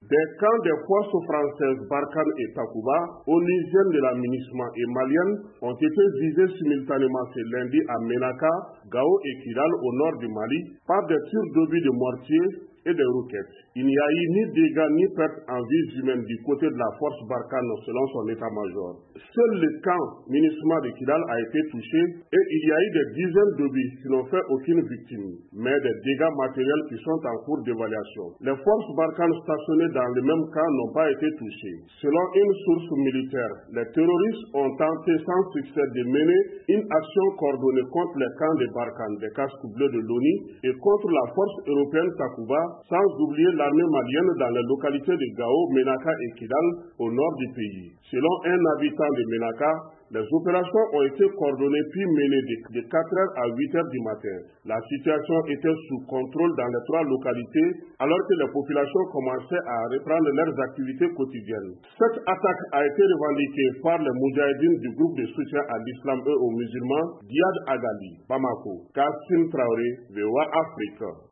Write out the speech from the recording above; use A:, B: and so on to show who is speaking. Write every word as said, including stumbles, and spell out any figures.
A: Des camps des forces françaises Barkhane et Takuba, onusiennes de la MINUSMA et maliennes, ont été visés simultanément ce lundi à Menaka, Gao et Kidal au nord du Mali par des tirs d'obus de mortier et des roquettes. Il n'y a eu ni dégâts ni pertes en vies humaines du côté de la force Barkhane selon son état-major. Seul le camp MINUSMA de Kidal a été touché et il y a eu des dizaines d'obus qui n'ont fait aucune victime, mais des dégâts matériels qui sont en cours d'évaluation. Les forces Barkhane stationnées dans le même camp n'ont pas été touchées. Selon une source militaire, les terroristes ont tenté sans succès de mener une action coordonnée contre les camps de Barkhane, des casques bleus de l'ONU, et contre la force européenne Takuba, sans oublier l'armée malienne dans les localités de Gao, Menaka et Kidal au nord du pays. Selon un habitant de Menaka, les opérations ont été coordonnées puis menées de quatre heures à huit heures du matin. La situation était sous contrôle dans les trois localités alors que les populations commençaient à reprendre leurs activités quotidiennes. Cette attaque a été revendiquée par les Moudjahidines du groupe de soutien à l'islam et aux musulmans Diad Agali, Bamako. Kassim Traoré, V O A Afrique.